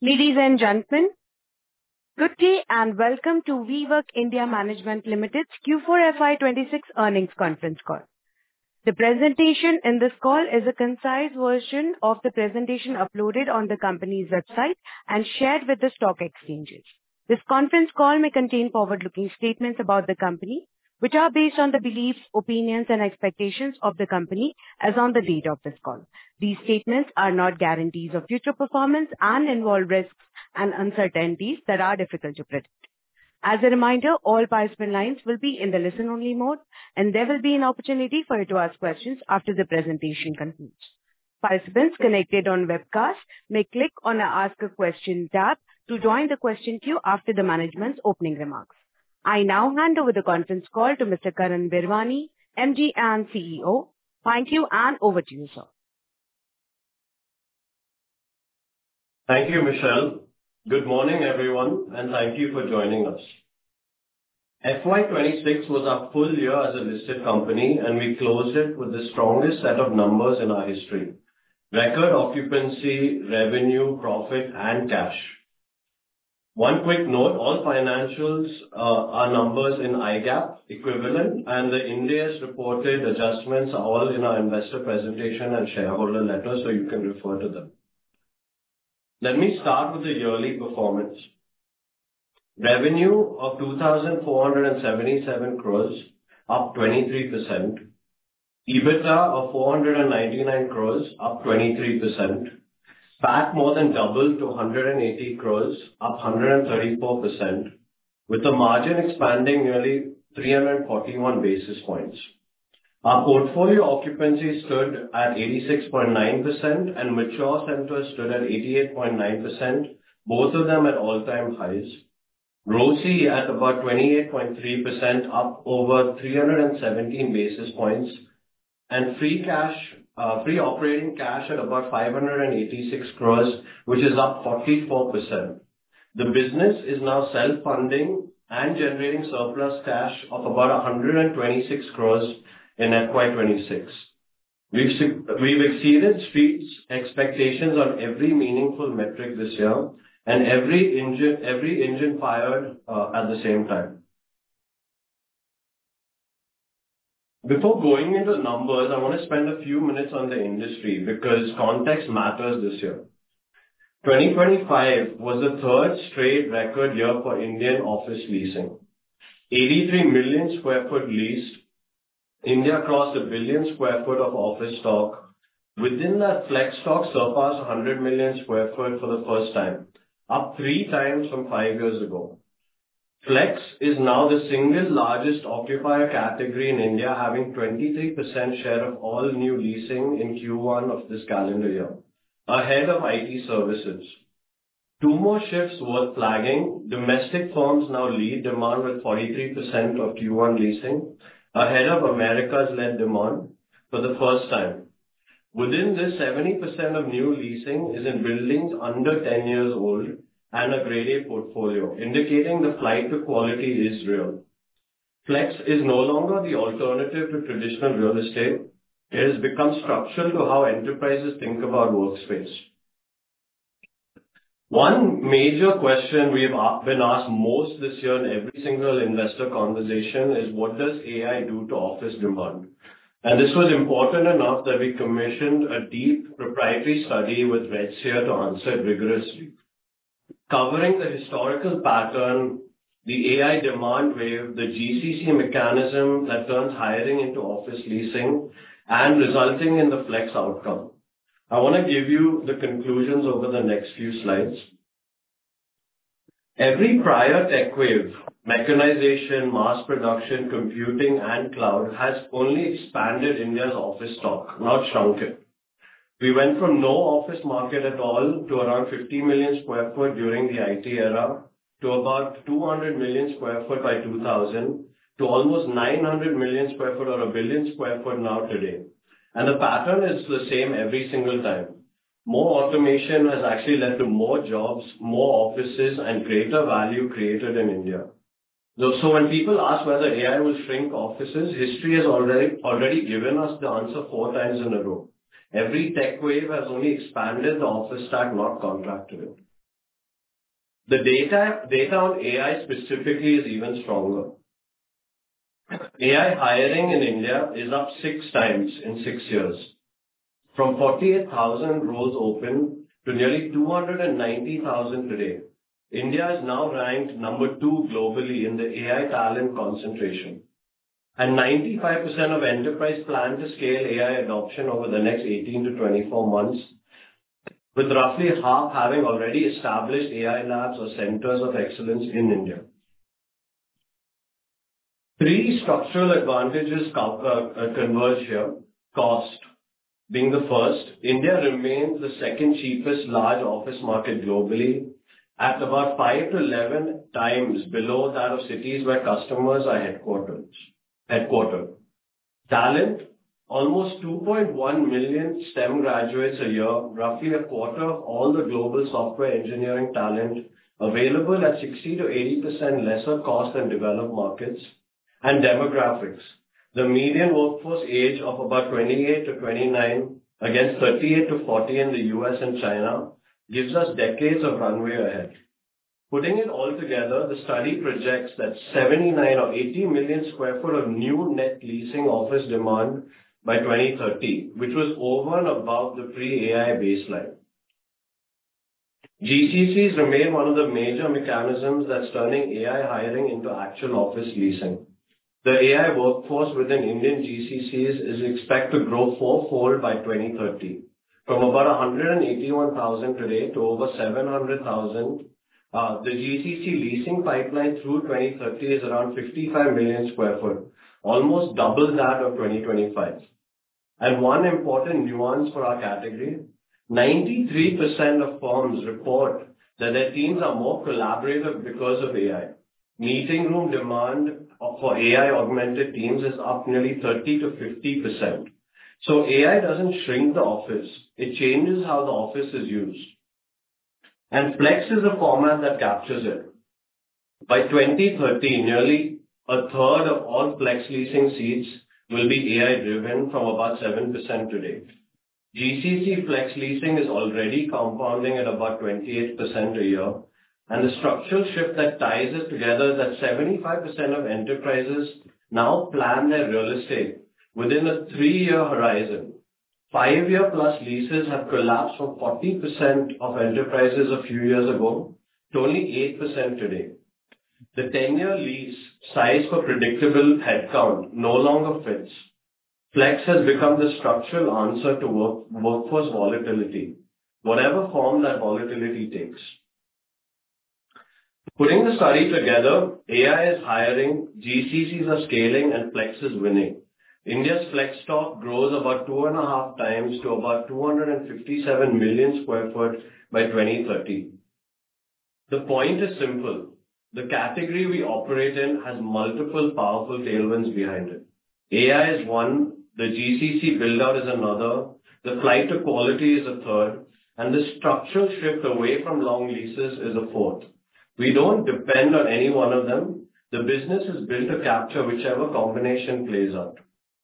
Ladies and gentlemen, good day and welcome to WeWork India Management Limited's Q4 FY26 earnings conference call. The presentation in this call is a concise version of the presentation uploaded on the company's website and shared with the stock exchanges. This conference call may contain forward-looking statements about the company, which are based on the beliefs, opinions, and expectations of the company as on the date of this call. These statements are not guarantees of future performance and involve risks and uncertainties that are difficult to predict. As a reminder, all participant lines will be in the listen-only mode, and there will be an opportunity for you to ask questions after the presentation concludes. Participants connected on webcast may click on the Ask a Question tab to join the question queue after the management's opening remarks. I now hand over the conference call to Mr. Karan Virwani, MD and CEO. Thank you, and over to you, sir. Thank you, Michelle. Good morning, everyone, and thank you for joining us. FY26 was our full year as a listed company, and we closed it with the strongest set of numbers in our history: record occupancy, revenue, profit, and cash. One quick note, all financials are numbers in IGAAP equivalent, and the Ind AS reported adjustments are all in our investor presentation and shareholder letter, so you can refer to them. Let me start with the yearly performance. Revenue of 2,477 crores, up 23%. EBITDA of 499 crores, up 23%. PAT more than doubled to 180 crores, up 134%, with the margin expanding nearly 341 basis points. Our portfolio occupancy stood at 86.9% and mature centers stood at 88.9%, both of them at all-time highs. ROCE at about 28.3%, up over 317 basis points, and free operating cash at about 586 crores, which is up 44%. The business is now self-funding and generating surplus cash of about 126 crores in FY26. We've exceeded Street's expectations on every meaningful metric this year, and every engine fired at the same time. Before going into the numbers, I want to spend a few minutes on the industry because context matters this year. 2025 was the third straight record year for Indian office leasing. 83 million square foot leased. India crossed 1 billion square foot of office stock. Within that, flex stock surpassed 100 million square foot for the first time, up 3 times from 5 years ago. Flex is now the single largest occupier category in India, having 23% share of all new leasing in Q1 of this calendar year, ahead of IT services. 2 more shifts worth flagging. Domestic firms now lead demand with 43% of Q1 leasing, ahead of America's-led demand for the first time. Within this, 70% of new leasing is in buildings under 10 years old and a Grade A portfolio, indicating the flight to quality is real. Flex is no longer the alternative to traditional real estate. It has become structural to how enterprises think about workspace. One major question we have been asked most this year in every single investor conversation is, what does AI do to office demand? And this was important enough that we commissioned a deep proprietary study with Redseer to answer it rigorously, covering the historical pattern, the AI demand wave, the GCC mechanism that turns hiring into office leasing, and resulting in the flex outcome. I want to give you the conclusions over the next few slides. Every prior tech wave, mechanization, mass production, computing, and cloud, has only expanded India's office stock, not shrunk it. We went from no office market at all to around 50 million square foot during the IT era, to about 200 million square foot by 2000, to almost 900 million square foot or 1 billion square foot now today. And the pattern is the same every single time. More automation has actually led to more jobs, more offices, and greater value created in India. So when people ask whether AI will shrink offices, history has already given us the answer 4 times in a row. Every tech wave has only expanded the office stack, not contracted it. The data on AI specifically is even stronger. AI hiring in India is up 6 times in 6 years, from 48,000 roles open to nearly 290,000 today. India is now ranked number 2 globally in the AI talent concentration, and 95% of enterprise plan to scale AI adoption over the next 18 to 24 months, with roughly half having already established AI labs or centers of excellence in India. 3 structural advantages converge here. Cost being the first, India remains the second cheapest large office market globally, at about 5 to 11 times below that of cities where customers are headquartered. Talent, almost 2.1 million STEM graduates a year, roughly a quarter of all the global software engineering talent, available at 60 to 80% lesser cost than developed markets. And demographics, the median workforce age of about 28 to 29 against 38 to 40 in the US and China, gives us decades of runway ahead. Putting it all together, the study projects that 79 or 80 million square foot of new net leasing office demand by 2030, which was over and above the pre-AI baseline. GCCs remain one of the major mechanisms that's turning AI hiring into actual office leasing. The AI workforce within Indian GCCs is expected to grow fourfold by 2030, from about 181,000 today to over 700,000. The GCC leasing pipeline through 2030 is around 55 million square foot, almost double that of 2025. And one important nuance for our category, 93% of firms report that their teams are more collaborative because of AI. Meeting room demand for AI-augmented teams is up nearly 30 to 50%. So AI doesn't shrink the office. It changes how the office is used. And Flex is a format that captures it. By 2030, nearly a third of all Flex leasing seats will be AI-driven, from about 7% today. GCC Flex leasing is already compounding at about 28% a year. And the structural shift that ties it together is that 75% of enterprises now plan their real estate within a 3-year horizon. 5-year plus leases have collapsed from 40% of enterprises a few years ago to only 8% today. The 10-year lease size for predictable headcount no longer fits. Flex has become the structural answer to workforce volatility, whatever form that volatility takes. Putting the study together, AI is hiring, GCCs are scaling, and Flex is winning. India's Flex stock grows about 2.5 times to about 257 million square foot by 2030. The point is simple. The category we operate in has multiple powerful tailwinds behind it. AI is one, the GCC build-out is another, the flight to quality is a third, and the structural shift away from long leases is a fourth. We don't depend on any one of them. The business is built to capture whichever combination plays out.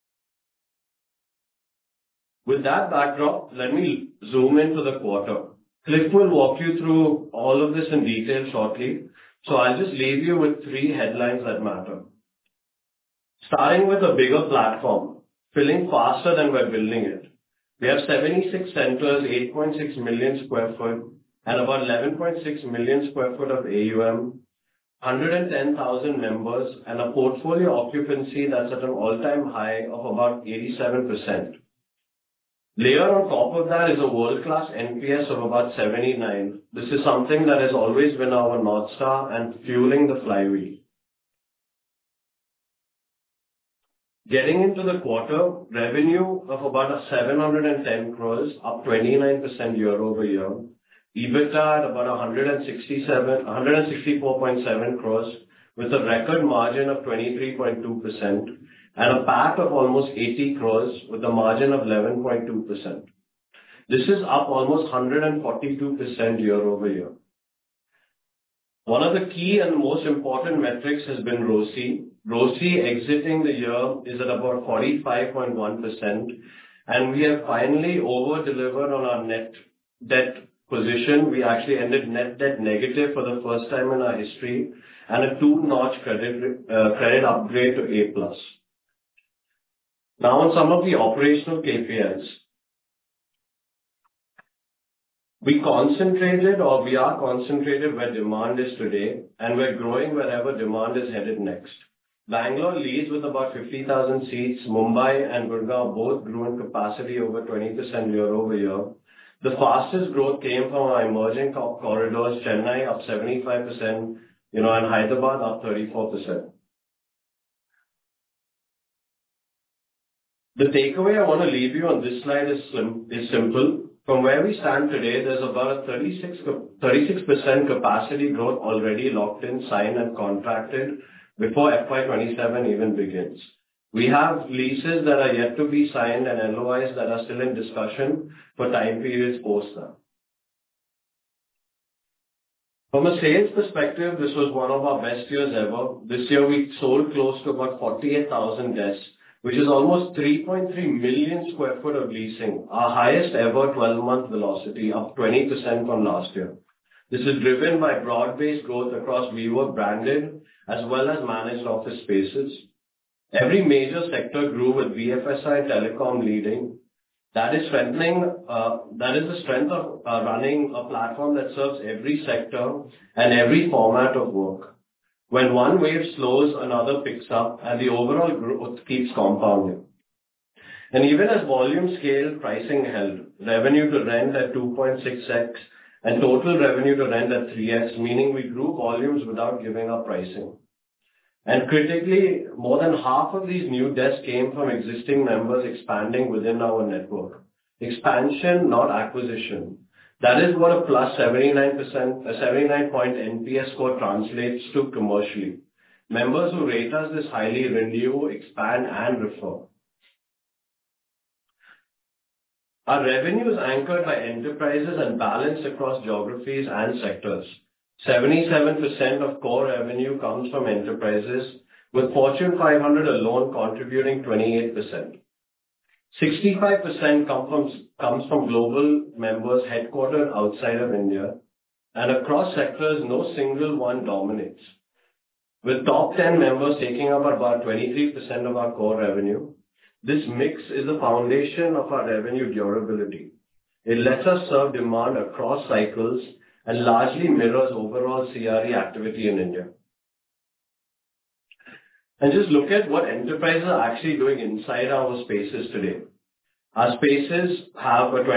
With that backdrop, let me zoom into the quarter. Cliff will walk you through all of this in detail shortly, so I'll just leave you with 3 headlines that matter. Starting with a bigger platform, filling faster than we're building it. We have 76 centers, 8.6 million square foot, and about 11.6 million square foot of AUM, 110,000 members, and a portfolio occupancy that's at an all-time high of about 87%. Layer on top of that is a world-class NPS of about 79. This is something that has always been our North Star and fueling the flywheel. Getting into the quarter, revenue of about 710 crores, up 29% year over year. EBITDA at about 164.7 crores with a record margin of 23.2% and a PAT of almost 80 crores with a margin of 11.2%. This is up almost 142% year over year. One of the key and most important metrics has been ROCE. ROCE exiting the year is at about 45.1%, and we have finally over-delivered on our net debt position. We actually ended net debt negative for the first time in our history and a 2-notch credit upgrade to A+. Now, on some of the operational KPIs, we are concentrated where demand is today, and we're growing wherever demand is headed next. Bangalore leads with about 50,000 seats. Mumbai and Gurgaon both grew in capacity over 20% year-over-year. The fastest growth came from our emerging corridors, Chennai up 75%, and Hyderabad up 34%. The takeaway I want to leave you on this slide is simple. From where we stand today, there's about a 36% capacity growth already locked in, signed, and contracted before FY27 even begins. We have leases that are yet to be signed and LOIs that are still in discussion for time periods post that. From a sales perspective, this was one of our best years ever. This year, we sold close to about 48,000 desks, which is almost 3.3 million square foot of leasing, our highest ever 12-month velocity, up 20% from last year. This is driven by broad-based growth across WeWork branded as well as managed office spaces. Every major sector grew with BFSI telecom leading. That is the strength of running a platform that serves every sector and every format of work. When one wave slows, another picks up, and the overall growth keeps compounding. And even as volume scaled, pricing held. Revenue to rent at 2.6x and total revenue to rent at 3x, meaning we grew volumes without giving up pricing. And critically, more than half of these new desks came from existing members expanding within our network. Expansion, not acquisition. That is what a plus 79-point NPS score translates to commercially. Members who rate us this highly renew, expand, and refer. Our revenue is anchored by enterprises and balanced across geographies and sectors. 77% of core revenue comes from enterprises, with Fortune 500 alone contributing 28%. 65% comes from global members headquartered outside of India, and across sectors, no single one dominates. With top 10 members taking up about 23% of our core revenue, this mix is the foundation of our revenue durability. It lets us serve demand across cycles and largely mirrors overall CRE activity in India. And just look at what enterprises are actually doing inside our spaces today. Our spaces have a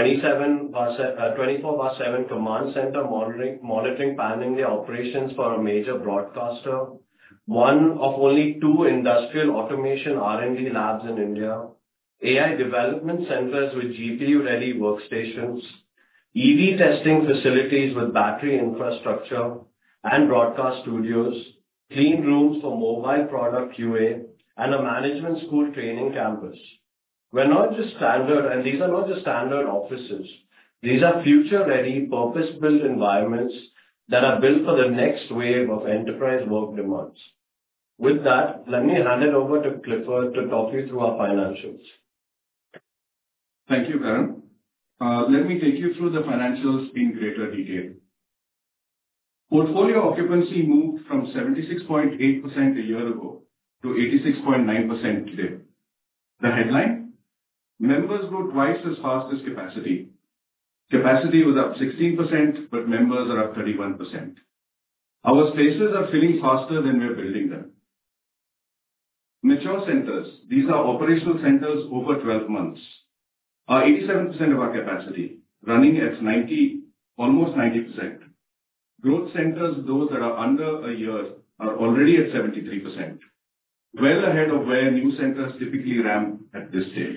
24/7 command center monitoring panning the operations for a major broadcaster, one of only 2 industrial automation R&D labs in India, AI development centers with GPU-ready workstations, EV testing facilities with battery infrastructure and broadcast studios, clean rooms for mobile product QA, and a management school training campus. We're not just standard, and these are not just standard offices. These are future-ready, purpose-built environments that are built for the next wave of enterprise work demands. With that, let me hand it over to Clifford to talk you through our financials. Thank you, Karan. Let me take you through the financials in greater detail. Portfolio occupancy moved from 76.8% a year ago to 86.9% today. The headline? Members grew twice as fast as capacity. Capacity was up 16%, but members are up 31%. Our spaces are filling faster than we're building them. Mature centers, these are operational centers over 12 months, are 87% of our capacity, running at almost 90%. Growth centers, those that are under a year, are already at 73%, well ahead of where new centers typically ramp at this stage.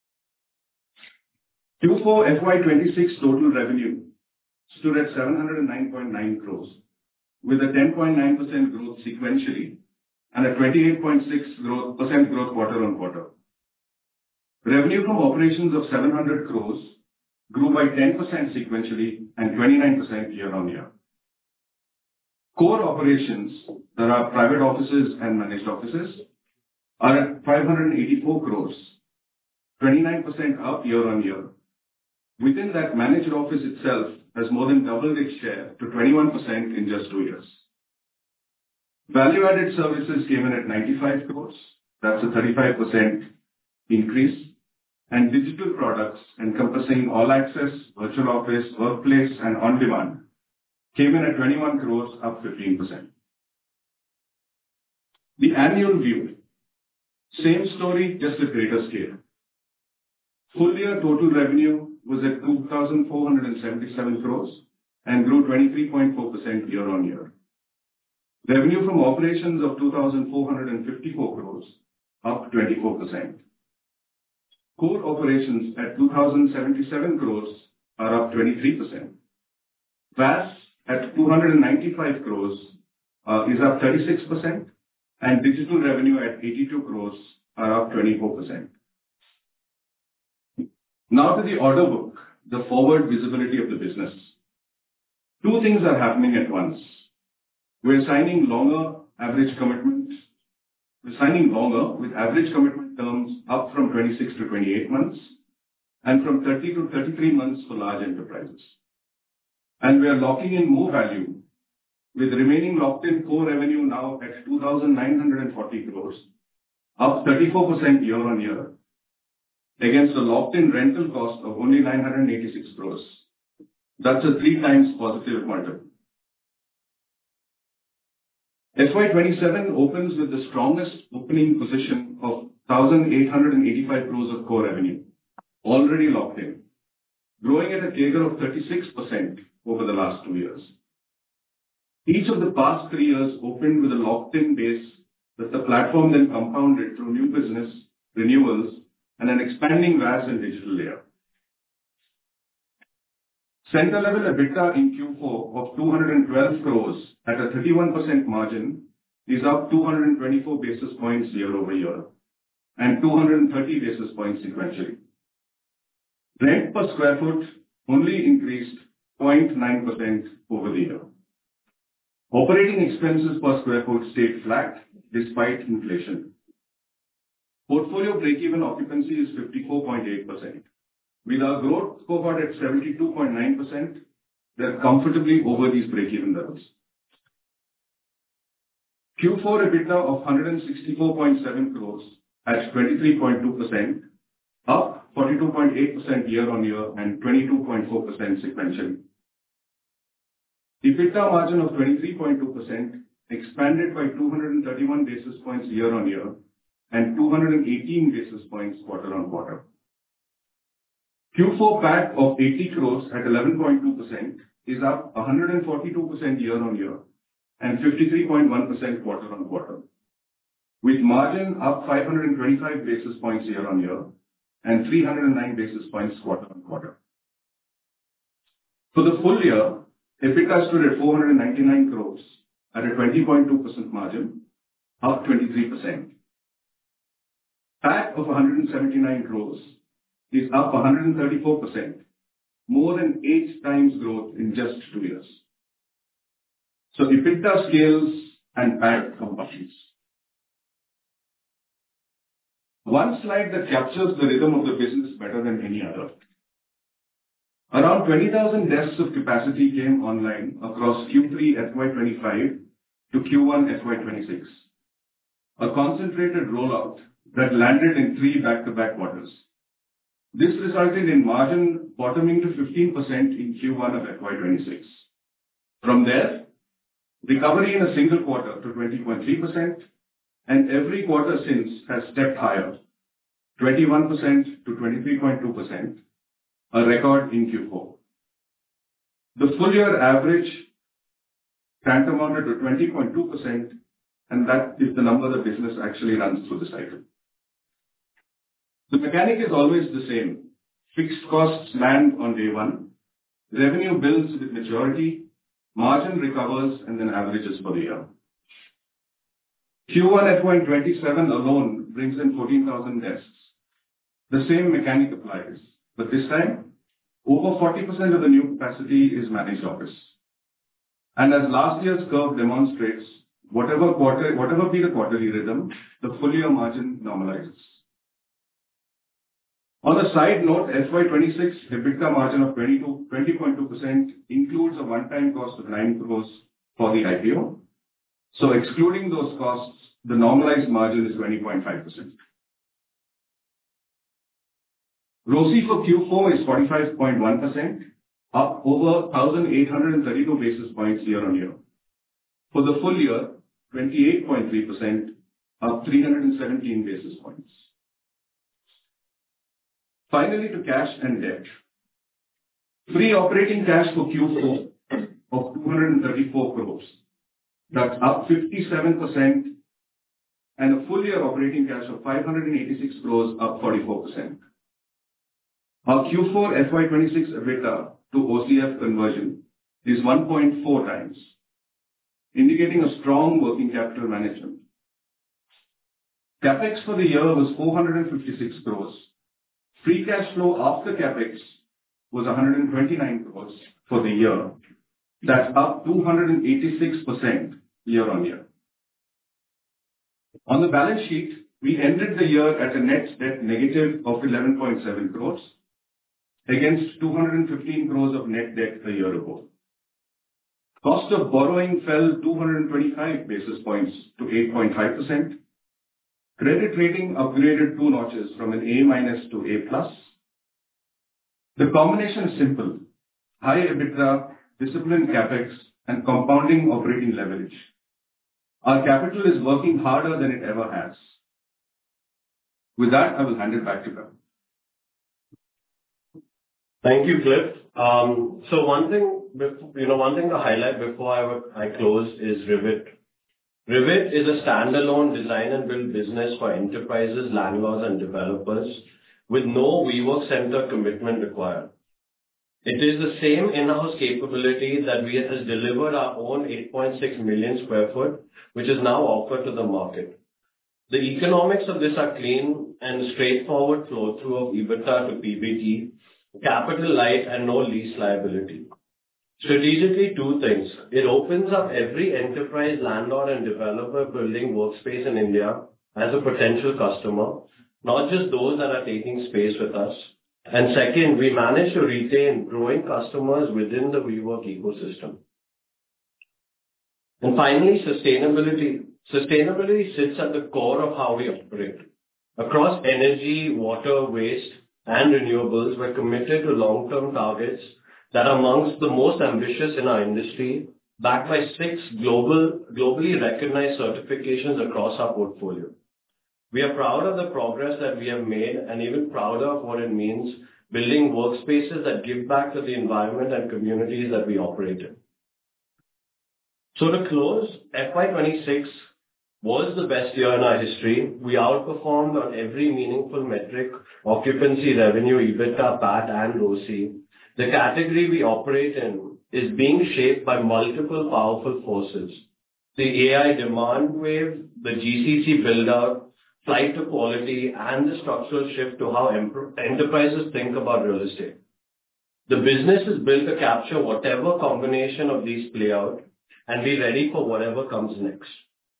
Q4 FY26 total revenue stood at 709.9 crores, with a 10.9% growth sequentially and a 28.6% growth quarter on quarter. Revenue from operations of 700 crores grew by 10% sequentially and 29% year on year. Core operations, that are private offices and managed offices, are at 584 crores, 29% up year on year. Within that, managed office itself has more than doubled its share to 21% in just 2 years. Value-added services came in at 95 crores. That's a 35% increase. And digital products encompassing All Access, Virtual Office, Workplace, and On Demand came in at 21 crores, up 15%. The annual view, same story, just at greater scale. Full year total revenue was at 2,477 crores and grew 23.4% year-on-year. Revenue from operations of 2,454 crores, up 24%. Core operations at 2,077 crores are up 23%. VAS at 295 crores is up 36%, and digital revenue at 82 crores are up 24%. Now to the order book, the forward visibility of the business. Two things are happening at once. We're signing longer average commitments. We're signing longer with average commitment terms up from 26 to 28 months and from 30 to 33 months for large enterprises. And we are locking in more value with remaining locked-in core revenue now at 2,940 crores, up 34% year-on-year, against a locked-in rental cost of only 986 crores. That's a 3 times positive quantum. FY27 opens with the strongest opening position of 1,885 crores of core revenue, already locked in, growing at a CAGR of 36% over the last 2 years. Each of the past 3 years opened with a locked-in base that the platform then compounded through new business, renewals, and an expanding VAS and digital layer. Center level EBITDA in Q4 of 212 crores at a 31% margin is up 224 basis points year-over-year and 230 basis points sequentially. Rent per square foot only increased 0.9% over the year. Operating expenses per square foot stayed flat despite inflation. Portfolio break-even occupancy is 54.8%. With our growth cohort at 72.9%, they're comfortably over these break-even levels. Q4 EBITDA of 164.7 crores at 23.2%, up 42.8% year-on-year and 22.4% sequentially. EBITDA margin of 23.2% expanded by 231 basis points year-on-year and 218 basis points quarter-on-quarter. Q4 PAT of 80 crores at 11.2% is up 142% year-on-year and 53.1% quarter-on-quarter, with margin up 525 basis points year-on-year and 309 basis points quarter-on-quarter. For the full year, EBITDA stood at 499 crores at a 20.2% margin, up 23%. PAT of 179 crores is up 134%, more than 8 times growth in just 2 years. So EBITDA scales and PAT combines. One slide that captures the rhythm of the business better than any other. Around 20,000 desks of capacity came online across Q3 FY25 to Q1 FY26, a concentrated rollout that landed in 3 back-to-back quarters. This resulted in margin bottoming to 15% in Q1 of FY26. From there, recovery in a single quarter to 20.3%, and every quarter since has stepped higher, 21% to 23.2%, a record in Q4. The full year average tantamounted to 20.2%, and that is the number the business actually runs through the cycle. The mechanic is always the same. Fixed costs land on day one, revenue builds with maturity, margin recovers, and then averages for the year. Q1 FY27 alone brings in 14,000 desks. The same mechanic applies, but this time, over 40% of the new capacity is managed office. And as last year's curve demonstrates, whatever be the quarterly rhythm, the full year margin normalizes. On a side note, FY26 EBITDA margin of 20.2% includes a one-time cost of 9 crores for the IPO. So excluding those costs, the normalized margin is 20.5%. ROCE for Q4 is 45.1%, up over 1,832 basis points year-on-year. For the full year, 28.3%, up 317 basis points. Finally, to cash and debt. Free operating cash for Q4 of 234 crores. That's up 57%, and a full year operating cash of 586 crores, up 44%. Our Q4 FY26 EBITDA to OCF conversion is 1.4 times, indicating a strong working capital management. CapEx for the year was 456 crores. Free cash flow after CapEx was 129 crores for the year. That's up 286% year-on-year. On the balance sheet, we ended the year at a net debt negative of 11.7 crores against 215 crores of net debt a year ago. Cost of borrowing fell 225 basis points to 8.5%. Credit rating upgraded 2 notches from an A- to A+. The combination is simple: high EBITDA, disciplined CapEx, and compounding operating leverage. Our capital is working harder than it ever has. With that, I will hand it back to Karan. Thank you, Cliff. So one thing to highlight before I close is Rivet. Rivet is a standalone design and build business for enterprises, landlords, and developers with no WeWork Center commitment required. It is the same in-house capability that has delivered our own 8.6 million square foot, which is now offered to the market. The economics of this are clean and straightforward flow through of EBITDA to PBT, capital light, and no lease liability. Strategically, 2 things. It opens up every enterprise, landlord, and developer building workspace in India as a potential customer, not just those that are taking space with us. And second, we manage to retain growing customers within the WeWork ecosystem. And finally, sustainability. Sustainability sits at the core of how we operate. Across energy, water, waste, and renewables, we're committed to long-term targets that are amongst the most ambitious in our industry, backed by 6 globally recognized certifications across our portfolio. We are proud of the progress that we have made and even prouder of what it means building workspaces that give back to the environment and communities that we operate in. So to close, FY26 was the best year in our history. We outperformed on every meaningful metric: occupancy, revenue, EBITDA, PAT, and ROCE. The category we operate in is being shaped by multiple powerful forces: the AI demand wave, the GCC build-out, flight to quality, and the structural shift to how enterprises think about real estate. The business is built to capture whatever combination of these play out and be ready for whatever comes next.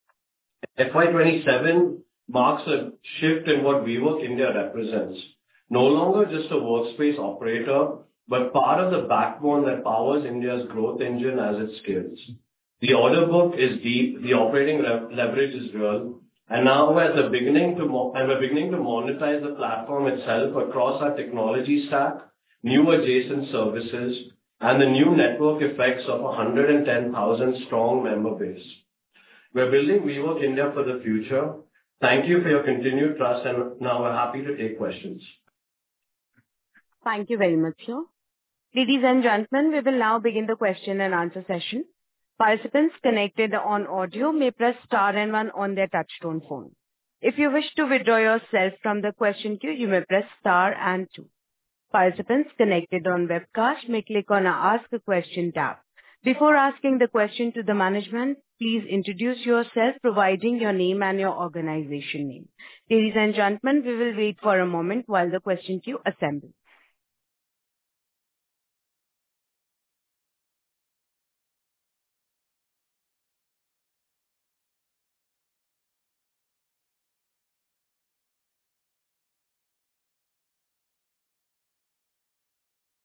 FY27 marks a shift in what WeWork India represents. No longer just a workspace operator, but part of the backbone that powers India's growth engine as it scales. The order book is deep, the operating leverage is real, and now we're beginning to monetize the platform itself across our technology stack, new adjacent services, and the new network effects of 110,000 strong member base. We're building WeWork India for the future. Thank you for your continued trust, and now we're happy to take questions. Thank you very much, sir. Ladies and gentlemen, we will now begin the question and answer session. Participants connected on audio may press star and 1 on their touchtone phone. If you wish to withdraw yourself from the question queue, you may press star and 2. Participants connected on webcast may click on the Ask a Question tab. Before asking the question to the management, please introduce yourself, providing your name and your organization name. Ladies and gentlemen, we will wait for a moment while the question queue assembles.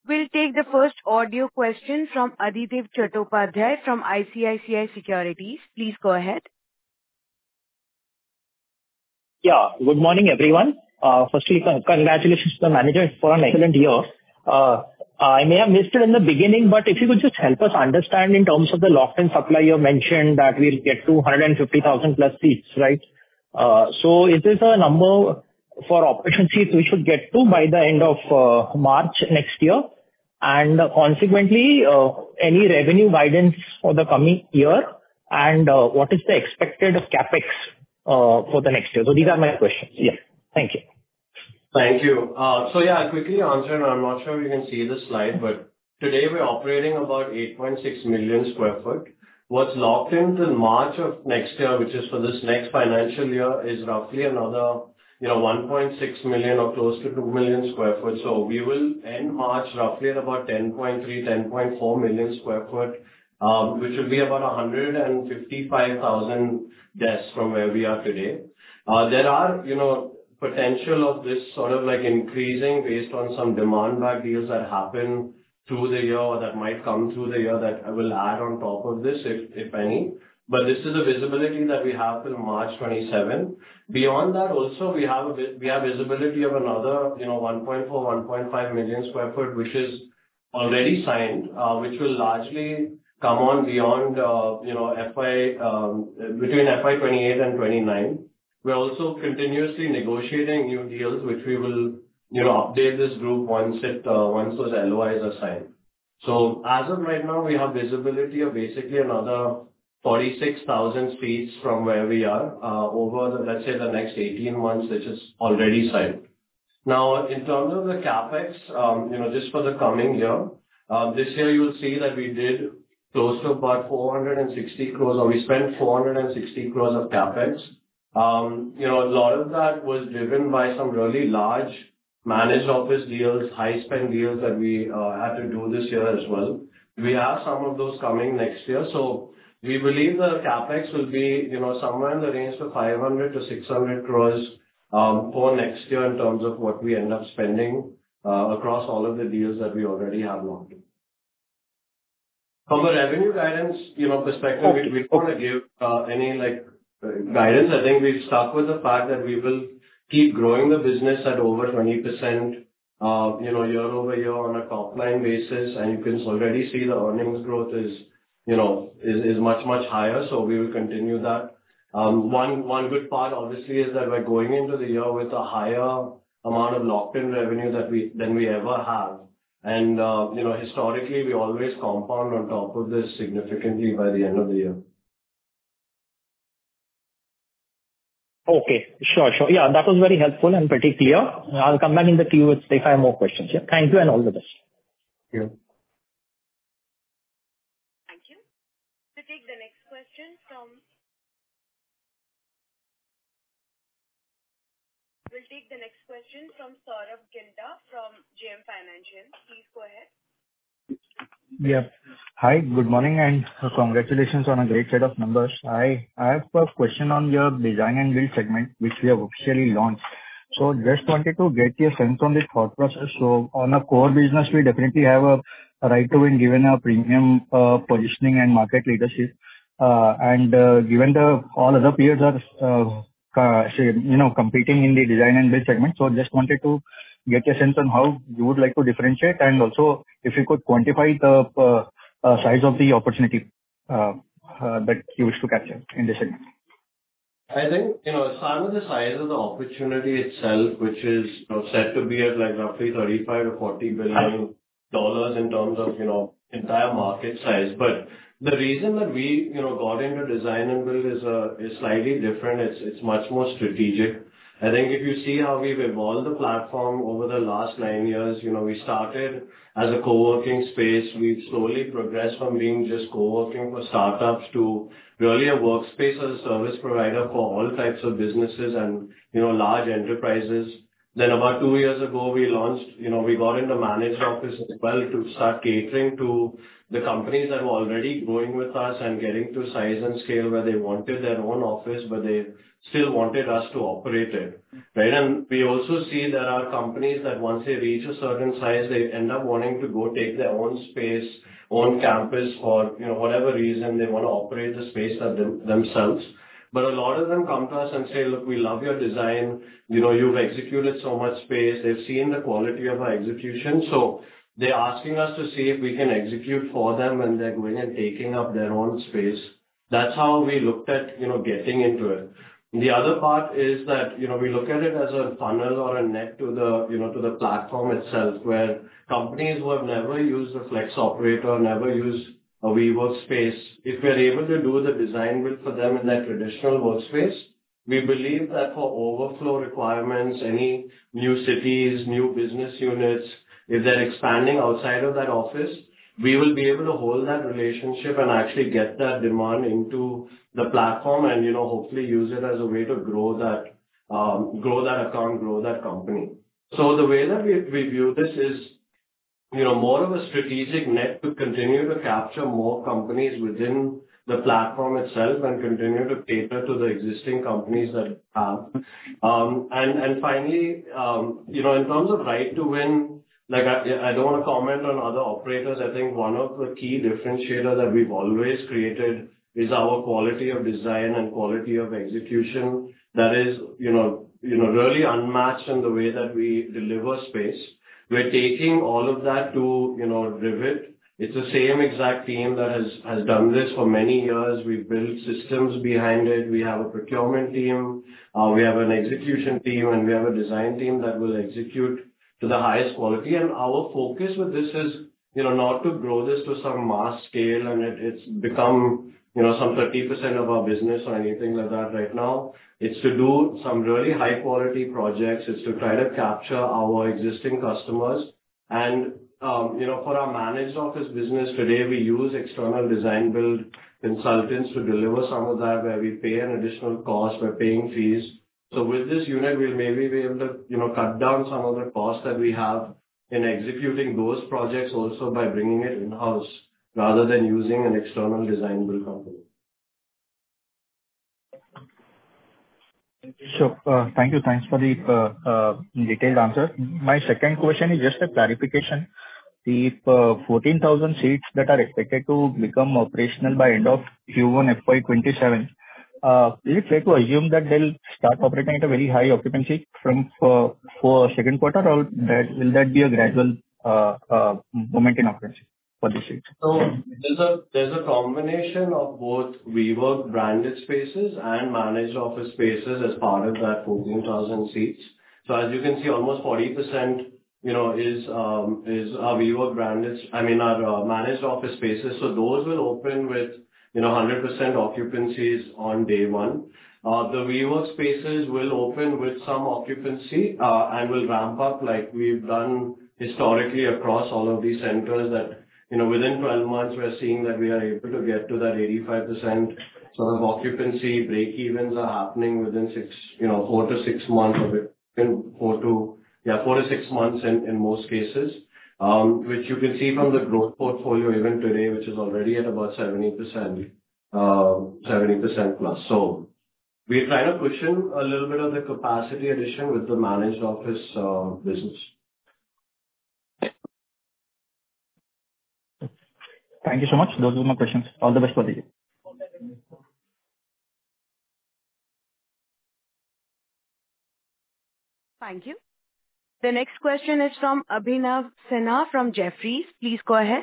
We'll take the first audio question from Adhidev Chattopadhyay from ICICI Securities. Please go ahead. Yeah, good morning, everyone. Firstly, congratulations to the manager for an excellent year. I may have missed it in the beginning, but if you could just help us understand in terms of the locked-in supply, you mentioned that we'll get to 150,000 plus seats, right? So is this a number for operation seats we should get to by the end of March next year? And consequently, any revenue guidance for the coming year? And what is the expected CapEx for the next year? So these are my questions. Yeah, thank you. Thank you. So yeah, I'll quickly answer, and I'm not sure if you can see the slide, but today we're operating about 8.6 million square foot. What's locked in till March of next year, which is for this next financial year, is roughly another 1.6 million or close to 2 million square foot. So we will end March roughly at about 10.3, 10.4 million square foot, which will be about 155,000 desks from where we are today. There are, potential of this sort of like increasing based on some demand-backed deals that happen through the year or that might come through the year that I will add on top of this, if any. But this is the visibility that we have till March 27. Beyond that, also we have visibility of another 1.4, 1.5 million square foot, which is already signed, which will largely come on beyond between FY 28 and 29. We're also continuously negotiating new deals, which we will update this group once those LOIs are signed. So as of right now, we have visibility of basically another 46,000 seats from where we are over let's say the next 18 months, which is already signed. Now, in terms of the CapEx, just for the coming year, this year you'll see that we did close to about 460 crores, or we spent 460 crores of CapEx. A lot of that was driven by some really large managed office deals, high spend deals that we had to do this year as well. We have some of those coming next year. So we believe the CapEx will be, somewhere in the range of 500 to 600 crores for next year in terms of what we end up spending across all of the deals that we already have locked in. From a revenue guidance, perspective, we don't want to give any guidance. I think we've stuck with the fact that we will keep growing the business at over 20%, year over year on a top line basis, and you can already see the earnings growth is much, much higher. So we will continue that. One good part obviously is that we're going into the year with a higher amount of locked in revenue than we ever have. And, historically we always compound on top of this significantly by the end of the year. Okay, sure. Yeah, that was very helpful and pretty clear. I'll come back in the queue if I have more questions. Yeah, thank you and all the best. Yeah. Thank you. To take the next question we'll take the next question from Saurabh Gilda from JM Financial. Please go ahead. Yeah. Hi, good morning and congratulations on a great set of numbers. I have a question on your design and build segment, which we have officially launched. So just wanted to get your sense on this thought process. So on a core business, we definitely have a right to win given a premium positioning and market leadership. And given all other peers are competing in the design and build segment. So just wanted to get your sense on how you would like to differentiate, and also if you could quantify the size of the opportunity that you wish to capture in this segment. I think, start with the size of the opportunity itself, which is set to be at roughly $35 to $40 billion in terms of, entire market size. But the reason that we, got into design and build is slightly different. It's much more strategic. I think if you see how we've evolved the platform over the last 9 years, we started as a co-working space. We've slowly progressed from being just co-working for startups to really a workspace as a service provider for all types of businesses and, large enterprises. Then about 2 years ago, we launched, we got into managed office as well to start catering to the companies that were already growing with us and getting to size and scale where they wanted their own office, but they still wanted us to operate it, right? And we also see there are companies that once they reach a certain size, they end up wanting to go take their own space, own campus for, whatever reason they want to operate the space themselves. But a lot of them come to us and say, "Look, we love your design. You've executed so much space." They've seen the quality of our execution. So they're asking us to see if we can execute for them when they're going and taking up their own space. That's how we looked at, getting into it. The other part is that, we look at it as a funnel or a net to the platform itself, where companies who have never used a flex operator, never used a WeWork space, if we're able to do the design build for them in their traditional workspace, we believe that for overflow requirements, any new cities, new business units, if they're expanding outside of that office, we will be able to hold that relationship and actually get that demand into the platform and, hopefully use it as a way to grow that account, grow that company. So the way that we view this is, more of a strategic net to continue to capture more companies within the platform itself and continue to cater to the existing companies that we have. And finally, in terms of right to win, like I don't want to comment on other operators. I think one of the key differentiator that we've always created is our quality of design and quality of execution that is, really unmatched in the way that we deliver space. We're taking all of that to, Rivet. It's the same exact team that has done this for many years. We've built systems behind it. We have a procurement team, we have an execution team, and we have a design team that will execute to the highest quality. And our focus with this is, not to grow this to some mass scale, and it's become, some 30% of our business or anything like that right now. It's to do some really high quality projects. It's to try to capture our existing customers. And, for our managed office business today, we use external design build consultants to deliver some of that, where we pay an additional cost, we're paying fees. So with this unit, we'll maybe be able to, cut down some of the costs that we have in executing those projects also by bringing it in-house rather than using an external design build company. Sure. Thank you. Thanks for the detailed answer. My second question is just a clarification. The 14,000 seats that are expected to become operational by end of Q1 FY27, is it fair to assume that they'll start operating at a very high occupancy from for second quarter, or will that be a gradual moment in occupancy for the seats? So there's a combination of both WeWork branded spaces and managed office spaces as part of that 14,000 seats. So as you can see, almost 40%, is our WeWork branded, our managed office spaces. So those will open with, 100% occupancies on day one. The WeWork spaces will open with some occupancy, and will ramp up like we've done historically across all of these centers that, within 12 months, we're seeing that we are able to get to that 85% sort of occupancy. Break-evens are happening within 4 to 6 months of it, 4 to 6 months in most cases, which you can see from the growth portfolio even today, which is already at about 70%, 70% plus. So we're trying to cushion a little bit of the capacity addition with the managed office business. Thank you so much. Those were my questions. All the best for the year. Thank you. The next question is from Abhinav Sinha from Jefferies. Please go ahead.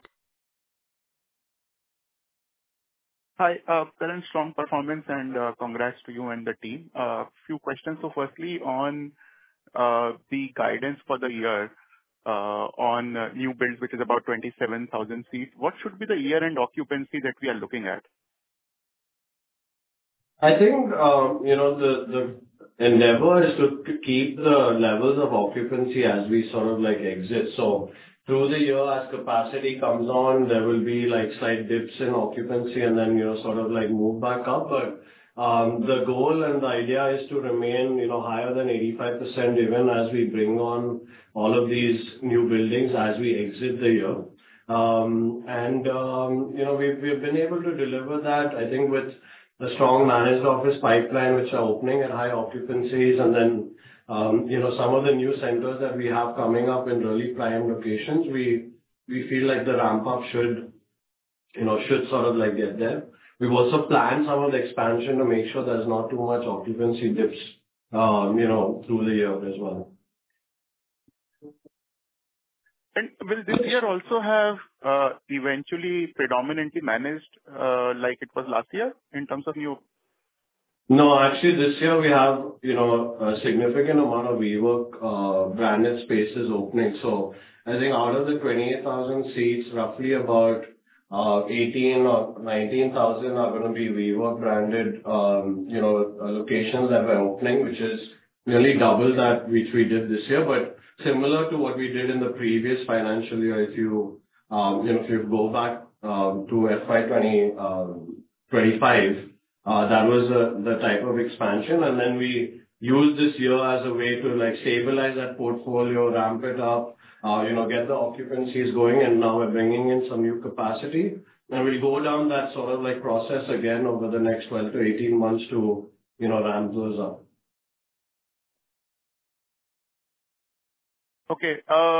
Hi, current strong performance and congrats to you and the team. Few questions. So firstly, on the guidance for the year, on new builds, which is about 27,000 seats, what should be the year-end occupancy that we are looking at? I think, the endeavor is to keep the levels of occupancy as we sort of like exit. So through the year, as capacity comes on, there will be like slight dips in occupancy and then, sort of like move back up. But the goal and the idea is to remain, higher than 85% even as we bring on all of these new buildings as we exit the year. We've been able to deliver that, I think, with the strong managed office pipeline, which are opening at high occupancies, and then, some of the new centers that we have coming up in really prime locations, we feel like the ramp up should sort of like get there. We've also planned some of the expansion to make sure there's not too much occupancy dips, through the year as well. And will this year also have eventually predominantly managed like it was last year in terms of new? No, actually, this year we have, a significant amount of WeWork branded spaces opening. So I think out of the 28,000 seats, roughly about 18 or 19,000 are going to be WeWork branded, locations that we're opening, which is nearly double that which we did this year. But similar to what we did in the previous financial year, if you go back to FY 2025, that was the type of expansion. And then we used this year as a way to like stabilize that portfolio, ramp it up, get the occupancies going, and now we're bringing in some new capacity. And we'll go down that sort of like process again over the next 12 to 18 months to, ramp those up. Okay.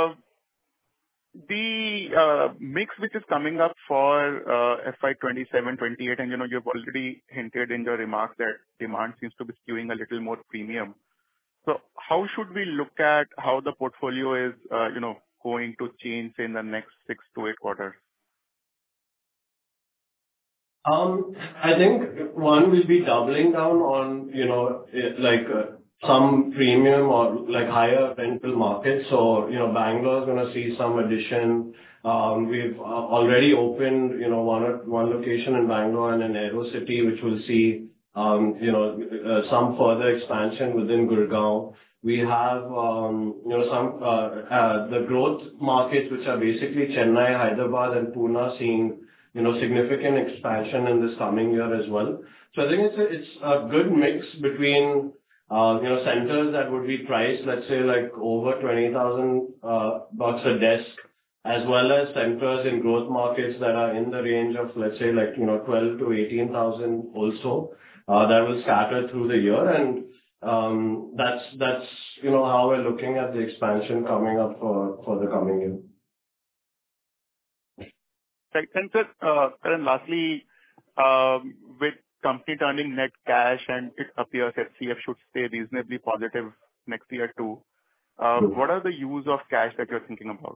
The mix which is coming up for FY 27, 28, and you've already hinted in your remarks that demand seems to be skewing a little more premium. So how should we look at how the portfolio is, going to change in the next 6 to 8 quarters? I think one will be doubling down on, some premium or like higher rental markets. So, Bangalore is going to see some addition. We've already opened, one location in Bangalore and in Aerocity, which will see, some further expansion within Gurgaon. We have, the growth markets, which are basically Chennai, Hyderabad, and Pune, seeing, significant expansion in this coming year as well. So I think it's a good mix between, centers that would be priced, let's say, like over 20,000 bucks a desk, as well as centers in growth markets that are in the range of, let's say, like, 12 to 18,000 also, that will scatter through the year. And that's how we're looking at the expansion coming up for the coming year. Right. And sir, Karan, lastly, with company turning net cash and it appears HCF should stay reasonably positive next year too, what are the use of cash that you're thinking about?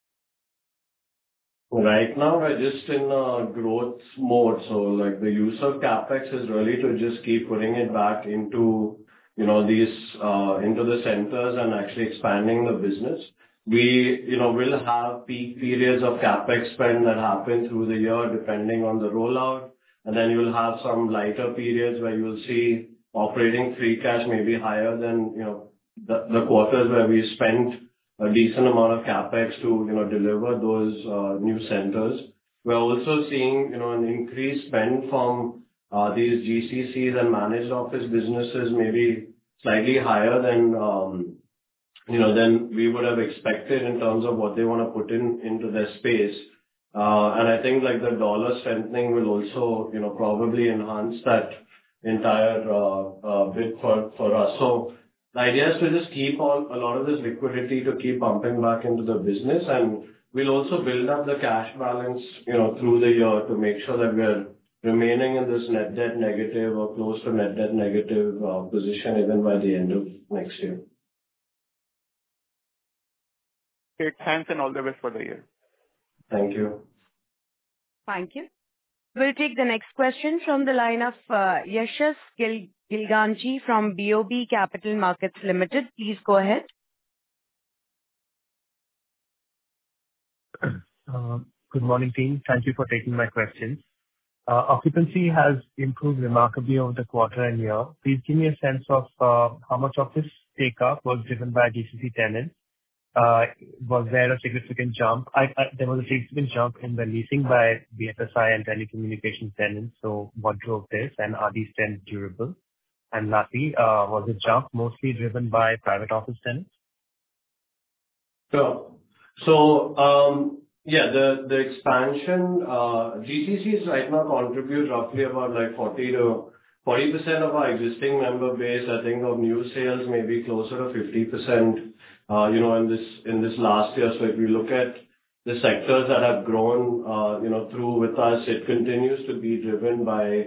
Right now, we're just in a growth mode. So like the use of CapEx is really to just keep putting it back into, into the centers and actually expanding the business. We, will have peak periods of CapEx spend that happen through the year depending on the rollout. And then you will have some lighter periods where you will see operating free cash maybe higher than, the quarters where we spent a decent amount of CapEx to, deliver those new centers. We're also seeing, an increased spend from these GCCs and managed office businesses, maybe slightly higher than, than we would have expected in terms of what they want to put into their space. And I think like the dollar strengthening will also, probably enhance that entire bit for us. So the idea is to just keep a lot of this liquidity to keep pumping back into the business, and we'll also build up the cash balance, through the year to make sure that we're remaining in this net debt negative or close to net debt negative position even by the end of next year. Okay, thanks and all the best for the year. Thank you. Thank you. We'll take the next question from the line of Yashas Gilganchi from BOB Capital Markets Limited. Please go ahead. Good morning, team. Thank you for taking my questions. Occupancy has improved remarkably over the quarter and year. Please give me a sense of how much of this take-up was driven by GCC tenants. Was there a significant jump? There was a significant jump in the leasing by BFSI and telecommunications tenants. So what drove this, and are these tenants durable? And lastly, was the jump mostly driven by private office tenants? Sure. So, Yeah, the expansion, GCCs right now contribute roughly about like 40% of our existing member base. I think of new sales, maybe closer to 50%, in this last year. So if you look at the sectors that have grown, through with us, it continues to be driven by,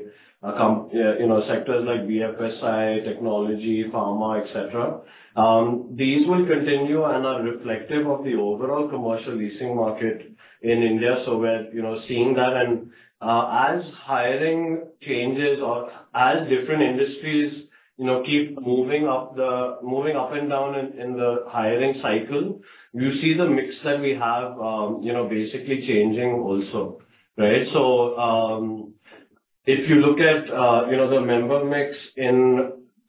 sectors like BFSI, technology, pharma, etc. These will continue and are reflective of the overall commercial leasing market in India. So we're, seeing that. And as hiring changes or as different industries, keep moving up and down in the hiring cycle, you see the mix that we have, basically changing also, right? So if you look at, the member mix in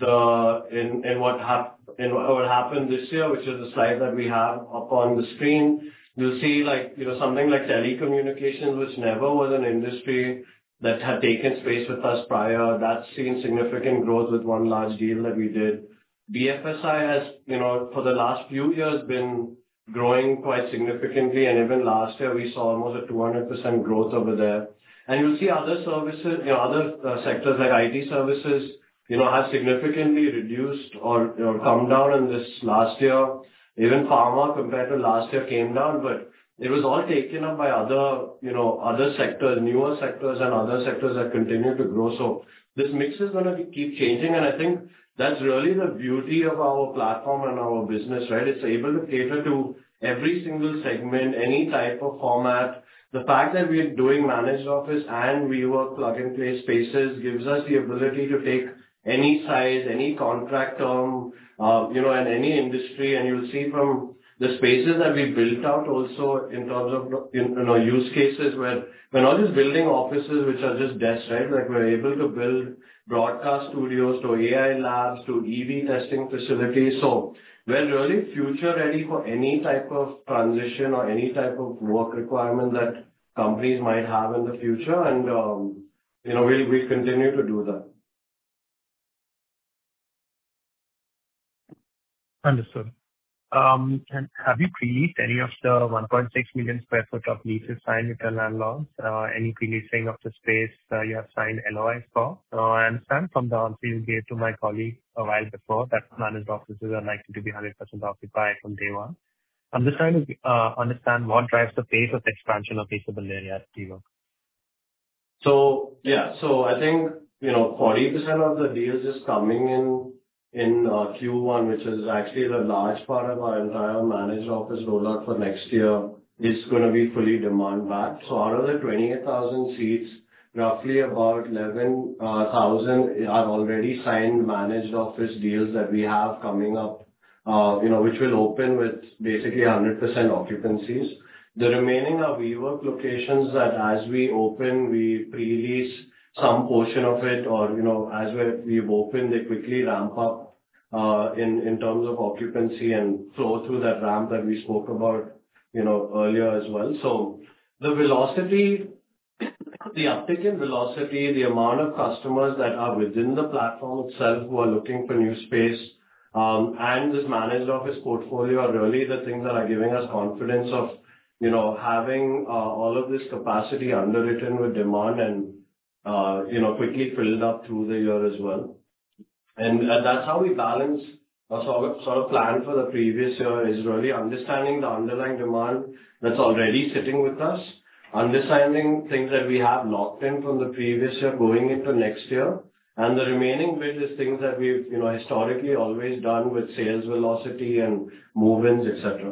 what happened this year, which is the slide that we have up on the screen, you'll see something like telecommunications, which never was an industry that had taken space with us prior. That's seen significant growth with one large deal that we did. BFSI has, for the last few years been growing quite significantly, and even last year we saw almost a 200% growth over there. And you'll see other services, other sectors like IT services, have significantly reduced or come down in this last year. Even pharma compared to last year came down, but it was all taken up by other sectors, newer sectors and other sectors that continue to grow. So this mix is going to keep changing, and I think that's really the beauty of our platform and our business, right? It's able to cater to every single segment, any type of format. The fact that we're doing managed office and WeWork plug-and-play spaces gives us the ability to take any size, any contract term, and any industry. And you'll see from the spaces that we built out also in terms of, use cases where we're not just building offices which are just desks, right? Like we're able to build broadcast studios to AI labs to EV testing facilities. So we're really future ready for any type of transition or any type of work requirement that companies might have in the future. And, we'll continue to do that. Understood. And have you pre-leased any of the 1.6 million square foot of leases signed with the landlords? Any pre-leasing of the space you have signed LOIs for? I understand from the answer you gave to my colleague a while before that managed offices are likely to be 100% occupied from day one. I'm just trying to understand what drives the pace of expansion of leasable area at WeWork. So I think 40% of the deals is coming in Q1, which is actually the large part of our entire managed office rollout for next year, is going to be fully demand backed. So out of the 28,000 seats, roughly about 11,000 are already signed managed office deals that we have coming up, which will open with basically 100% occupancies. The remaining are WeWork locations that as we open, we pre-lease some portion of it, or, as we've opened, they quickly ramp up in terms of occupancy and flow through that ramp that we spoke about, earlier as well. So the velocity, the uptick in velocity, the amount of customers that are within the platform itself who are looking for new space, and this managed office portfolio are really the things that are giving us confidence of, having all of this capacity underwritten with demand and, quickly filled up through the year as well. And that's how we balance or sort of plan for the previous year, is really understanding the underlying demand that's already sitting with us, understanding things that we have locked in from the previous year going into next year. And the remaining bit is things that we've, historically always done with sales velocity and move-ins, etc.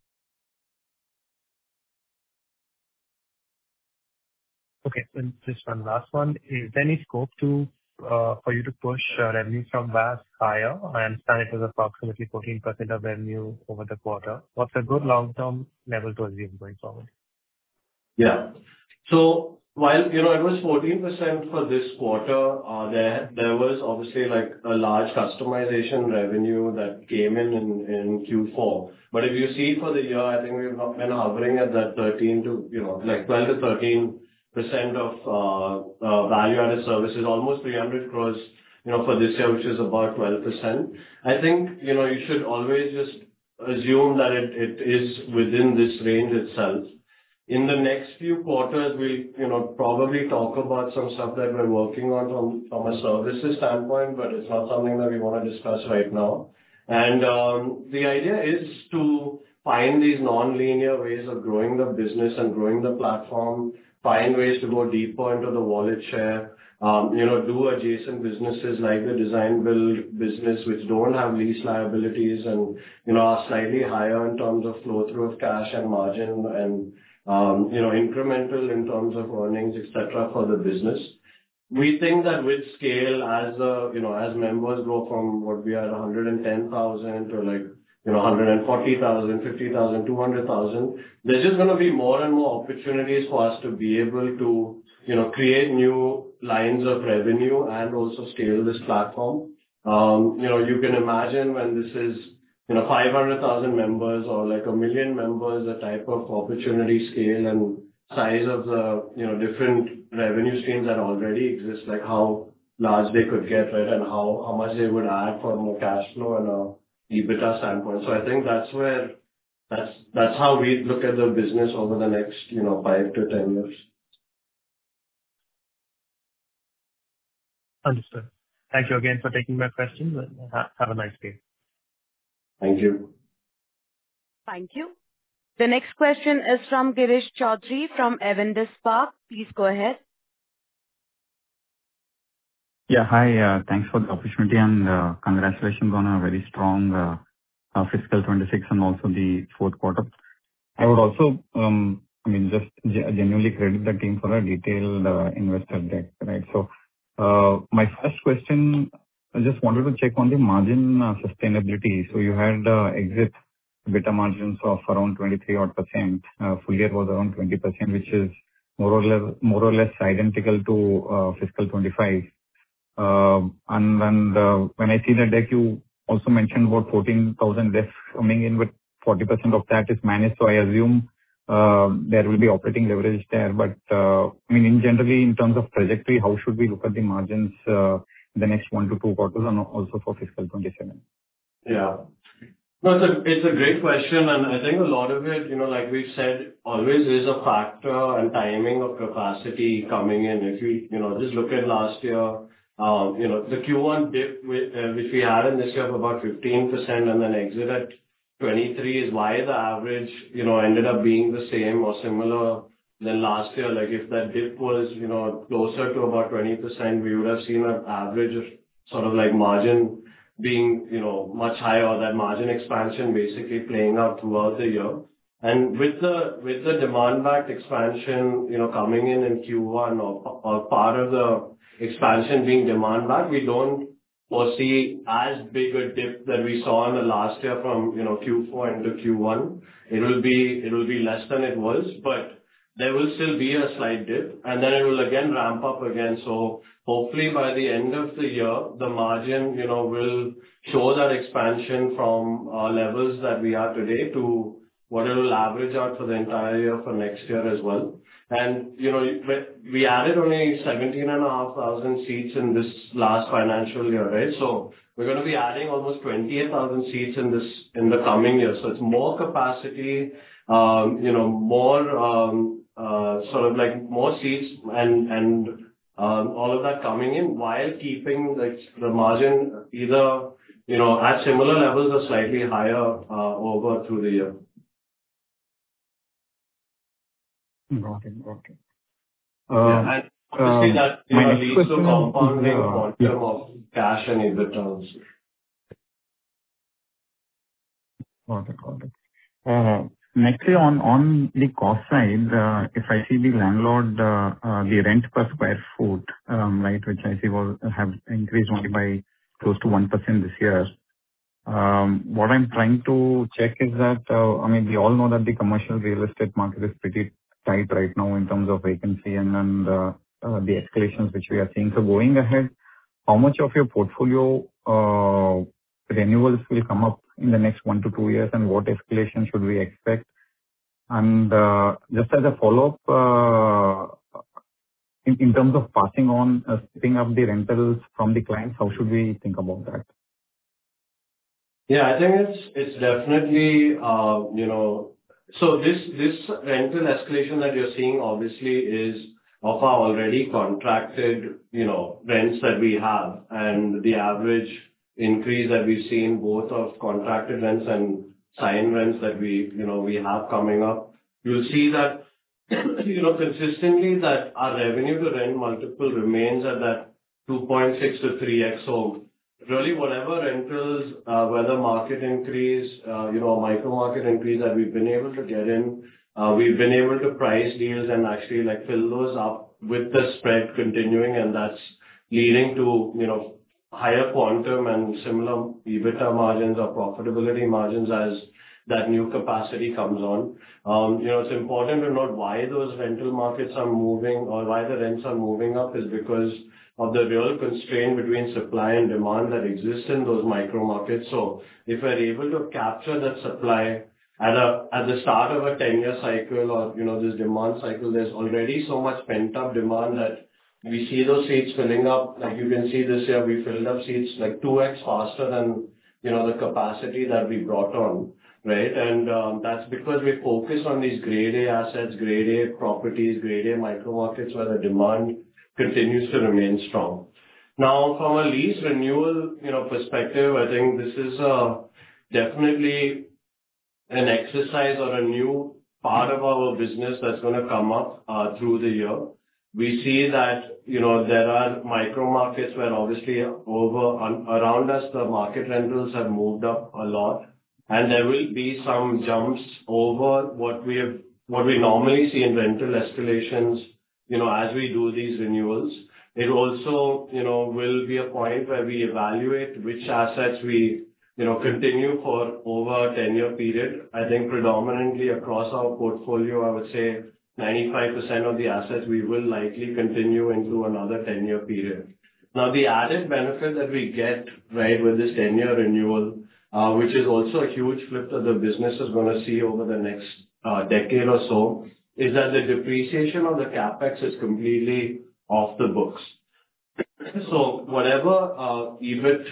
Okay, and just one last one. Is there any scope for you to push revenue from VAS higher? I understand it was approximately 14% of revenue over the quarter. What's a good long-term level to assume going forward? Yeah. So while, it was 14% for this quarter, there was obviously like a large customization revenue that came in Q4. But if you see for the year, I think we've been hovering at that 13 to, 12 to 13% of value-added services, almost 300 crores, for this year, which is about 12%. I think, you should always just assume that it is within this range itself. In the next few quarters, we'll probably talk about some stuff that we're working on from a services standpoint, but it's not something that we want to discuss right now. And the idea is to find these non-linear ways of growing the business and growing the platform, find ways to go deeper into the wallet share, do adjacent businesses like the design build business, which don't have lease liabilities and, are slightly higher in terms of flow through of cash and margin and, incremental in terms of earnings, etc., for the business. We think that with scale, as as members grow from what we are at 110,000 to 140,000, 50,000, 200,000, there's just going to be more and more opportunities for us to be able to, create new lines of revenue and also scale this platform. You can imagine when this is, 500,000 members or like 1 million members, the type of opportunity scale and size of the, different revenue streams that already exist, like how large they could get, right, and how much they would add for more cash flow and a EBITDA standpoint. So I think that's how we look at the business over the next, 5 to 10 years. Understood. Thank you again for taking my questions. Have a nice day. Thank you. Thank you. The next question is from Girish Choudhary from Avendus Spark. Please go ahead. Yeah, hi. Thanks for the opportunity and congratulations on a very strong fiscal 26 and also the fourth quarter. I would also, just genuinely credit the team for a detailed investor deck, right? So my first question, I just wanted to check on the margin sustainability. So you had exit EBITDA margins of around 23%. Full year was around 20%, which is more or less identical to fiscal 25. And when I see the deck, you also mentioned about 14,000 desks coming in, with 40% of that is managed. So I assume there will be operating leverage there. But in generally, in terms of trajectory, how should we look at the margins in the next 1 to 2 quarters and also for fiscal 27? Yeah. No, it's a great question. And I think a lot of it, like we've said, always is a factor and timing of capacity coming in. If you, just look at last year, the Q1 dip which we had in this year of about 15% and then exit at 23 is why the average, ended up being the same or similar than last year. Like if that dip was, closer to about 20%, we would have seen an average of sort of like margin being, much higher, or that margin expansion basically playing out throughout the year. And with the demand-backed expansion, coming in Q1 or part of the expansion being demand-backed, we don't foresee as big a dip that we saw in the last year from, Q4 into Q1. It will be less than it was, but there will still be a slight dip, and then it will again ramp up again. So hopefully by the end of the year, the margin, will show that expansion from levels that we are today to what it will average out for the entire year for next year as well. And, we added only 17,500 seats in this last financial year, right? So we're going to be adding almost 28,000 seats in the coming year. So it's more capacity, more sort of like more seats and all of that coming in while keeping the margin either, at similar levels or slightly higher over through the year. Got it. And obviously that leads to compounding quantum of cash and EBITDA also. Got it. Nextly, on the cost side, if I see the landlord, the rent per square foot, right, which I see have increased only by close to 1% this year. What I'm trying to check is that, we all know that the commercial real estate market is pretty tight right now in terms of vacancy and the escalations which we are seeing. So going ahead, how much of your portfolio renewals will come up in the next 1 to 2 years, and what escalation should we expect? And just as a follow-up, in terms of passing on, picking up the rentals from the clients, how should we think about that? Yeah, I think it's definitely, So this rental escalation that you're seeing obviously is of our already contracted, rents that we have, and the average increase that we've seen both of contracted rents and signed rents that we have coming up. You'll see that, consistently that our revenue to rent multiple remains at that 2.6 to 3x. So really, whatever rentals, whether market increase, micro market increase that we've been able to get in, we've been able to price deals and actually fill those up with the spread continuing, and that's leading to, higher quantum and similar EBITDA margins or profitability margins as that new capacity comes on. It's important to note why those rental markets are moving or why the rents are moving up is because of the real constraint between supply and demand that exists in those micro markets. So if we're able to capture that supply at the start of a 10-year cycle or, this demand cycle, there's already so much pent-up demand that we see those seats filling up. Like you can see this year, we filled up seats 2x faster than, the capacity that we brought on, right? And that's because we focus on these grade A assets, grade A properties, grade A micro markets where the demand continues to remain strong. Now, from a lease renewal, perspective, I think this is definitely an exercise or a new part of our business that's going to come up through the year. We see that, there are micro markets where obviously around us, the market rentals have moved up a lot, and there will be some jumps over what we normally see in rental escalations, as we do these renewals. It also, will be a point where we evaluate which assets we, continue for over a 10-year period. I think predominantly across our portfolio, I would say 95% of the assets we will likely continue into another 10-year period. Now, the added benefit that we get, right, with this 10-year renewal, which is also a huge flip that the business is going to see over the next decade or so, is that the depreciation of the capex is completely off the books. So whatever EBIT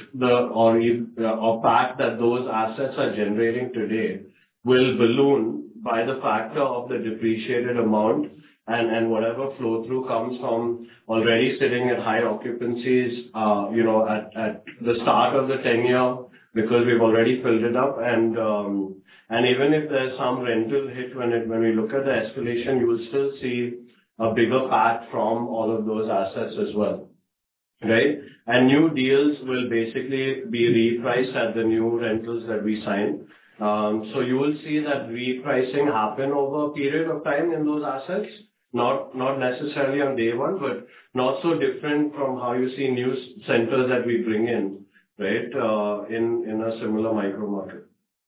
or PAT that those assets are generating today will balloon by the factor of the depreciated amount, and whatever flow through comes from already sitting at high occupancies, at the start of the 10-year, because we've already filled it up. And even if there's some rental hit when we look at the escalation, you will still see a bigger PAT from all of those assets as well, right? And new deals will basically be repriced at the new rentals that we sign. So you will see that repricing happen over a period of time in those assets, not necessarily on day one, but not so different from how you see new centers that we bring in, right, in a similar micro market.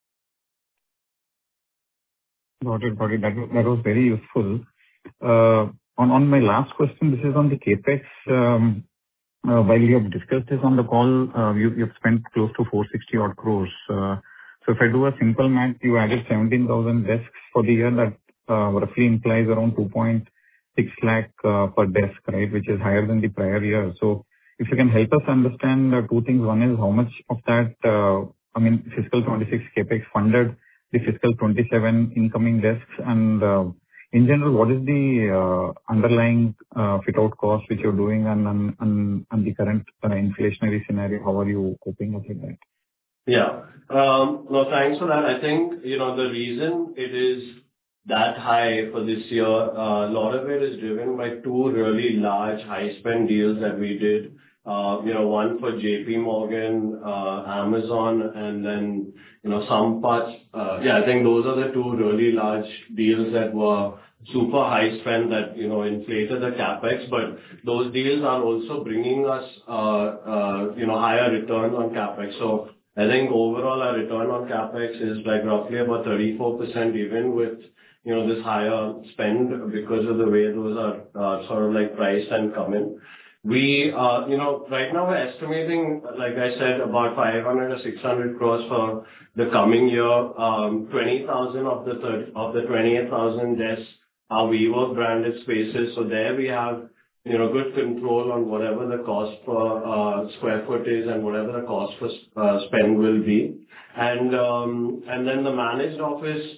Got it. That was very useful. On my last question, this is on the capex. While you have discussed this on the call, you've spent close to 460 odd crores. So if I do a simple math, you added 17,000 desks for the year. That roughly implies around 2.6 lakh per desk, right, which is higher than the prior year. So if you can help us understand two things. One is how much of that, fiscal 26 capex funded the fiscal 27 incoming desks, and in general, what is the underlying fit-out cost which you're doing, and the current inflationary scenario, how are you coping up with that? Yeah. No, thanks for that. I think, the reason it is that high for this year, a lot of it is driven by two really large high-spend deals that we did. One for JP Morgan, Amazon, and then, some parts. I think those are the two really large deals that were super high spend that, inflated the capex. But those deals are also bringing us, higher returns on capex. So I think overall our return on capex is roughly about 34%, even with, this higher spend because of the way those are sort of priced and come in. We, right now we're estimating, like I said, about 500 or 600 crores for the coming year. 20,000 of the 28,000 desks are WeWork branded spaces. So there we have, good control on whatever the cost per square foot is and whatever the cost for spend will be. And then the managed office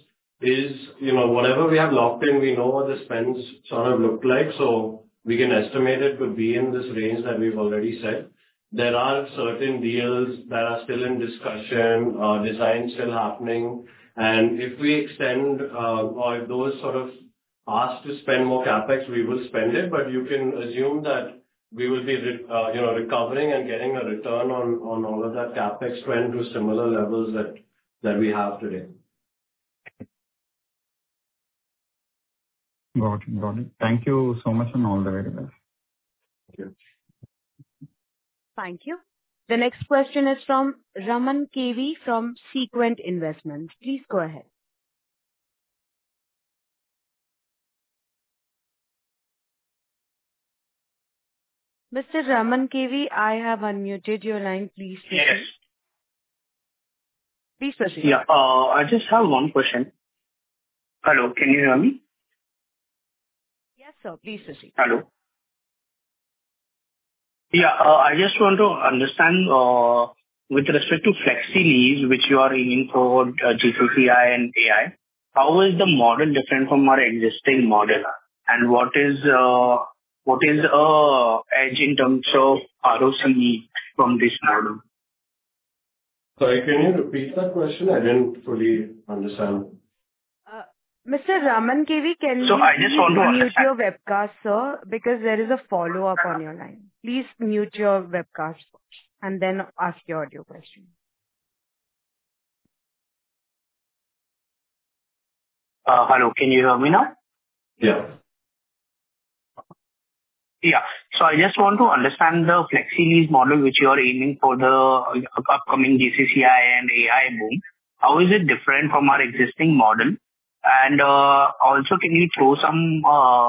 is, whatever we have locked in, we know what the spends sort of look like, so we can estimate it to be in this range that we've already said. There are certain deals that are still in discussion, design still happening, and if we extend, or if those sort of asked to spend more CapEx, we will spend it, but you can assume that we will be, recovering and getting a return on all of that CapEx spend to similar levels that we have today. Got it. Got it. Thank you so much and all the very best. Thank you. Thank you. The next question is from Raman KV from Sequent Investments. Please go ahead. Mr. Raman KV, I have unmuted your line. Please proceed. Yes. Please proceed. Yeah. I just have one question. Hello, can you hear me? Yes, sir. Please proceed. Hello. Yeah, I just want to understand, with respect to flexi lease, which you are aiming for, GCCI and AI, how is the model different from our existing model? And what is edge in terms of ROCE from this model? Sorry, can you repeat that question? I didn't fully understand. Mr. Raman KV, can So you I just want to mute understand. your webcast, sir? Because there is a follow-up on your line. Please mute your webcast and then ask your audio question. Hello, can you hear me now? Yeah. Yeah. So I just want to understand the flexi lease model which you are aiming for the upcoming GCCI and AI boom. How is it different from our existing model? And also, can you throw some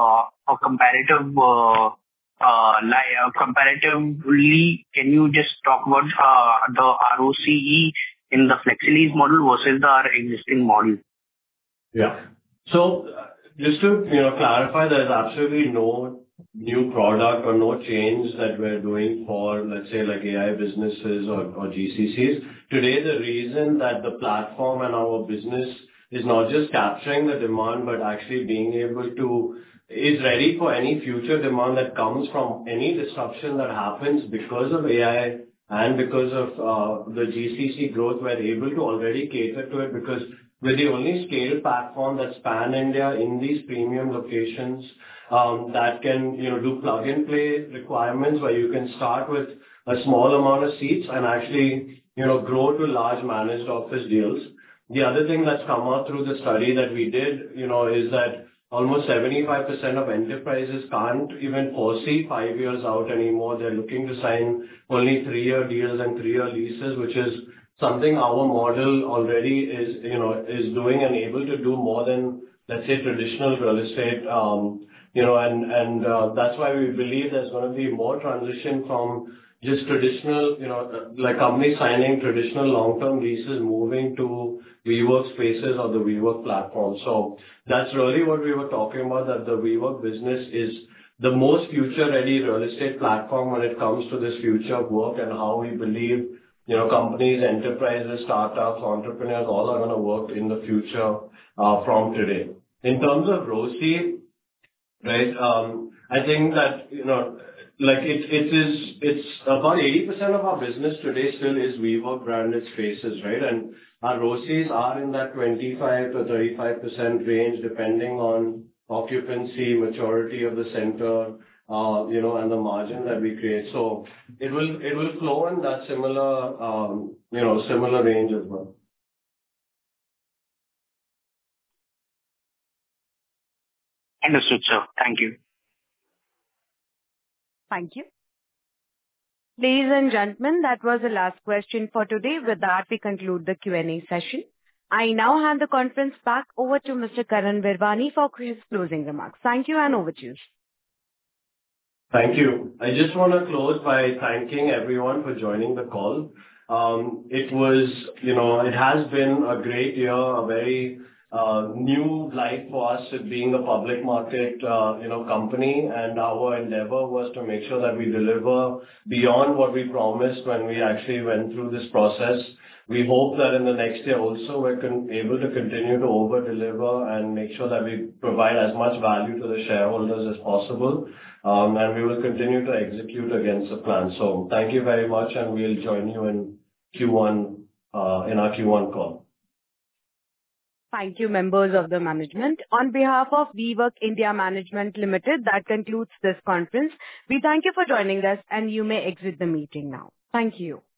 comparatively, can you just talk about the ROCE in the flexi lease model versus our existing model? Yeah. So just to, clarify, there's absolutely no new product or no change that we're doing for, let's say, like AI businesses or GCCs. Today, the reason that the platform and our business is not just capturing the demand, but actually being able to, is ready for any future demand that comes from any disruption that happens because of AI and because of the GCC growth, we're able to already cater to it because we're the only scale platform that's pan-India in these premium locations, that can, do plug-and-play requirements where you can start with a small amount of seats and actually, grow to large managed office deals. The other thing that's come out through the study that we did, is that almost 75% of enterprises can't even foresee 5 years out anymore. They're looking to sign only 3-year deals and 3-year leases, which is something our model already is doing and able to do more than, let's say, traditional real estate. That's why we believe there's going to be more transition from just traditional, like companies signing traditional long-term leases, moving to WeWork spaces or the WeWork platform. So that's really what we were talking about, that the WeWork business is the most future-ready real estate platform when it comes to this future of work and how we believe, companies, enterprises, startups, entrepreneurs, all are going to work in the future from today. In terms of ROCE, right, I think that, it's about 80% of our business today still is WeWork branded spaces, right? And our ROCEs are in that 25 to 35% range, depending on occupancy, maturity of the center, and the margin that we create. So it will flow in that similar range as well. Understood, sir. Thank you. Thank you. Ladies and gentlemen, that was the last question for today. With that, we conclude the Q&A session. I now hand the conference back over to Mr. Karan Virwani for his closing remarks. Thank you, and over to you. Thank you. I just want to close by thanking everyone for joining the call. It has been a great year, a very new life for us with being a public market, company, and our endeavor was to make sure that we deliver beyond what we promised when we actually went through this process. We hope that in the next year also, we're able to continue to over-deliver and make sure that we provide as much value to the shareholders as possible. And we will continue to execute against the plan. So thank you very much, and we'll join you in Q1, in our Q1 call. Thank you, members of the management. On behalf of WeWork India Management Limited, that concludes this conference. We thank you for joining us, and you may exit the meeting now. Thank you.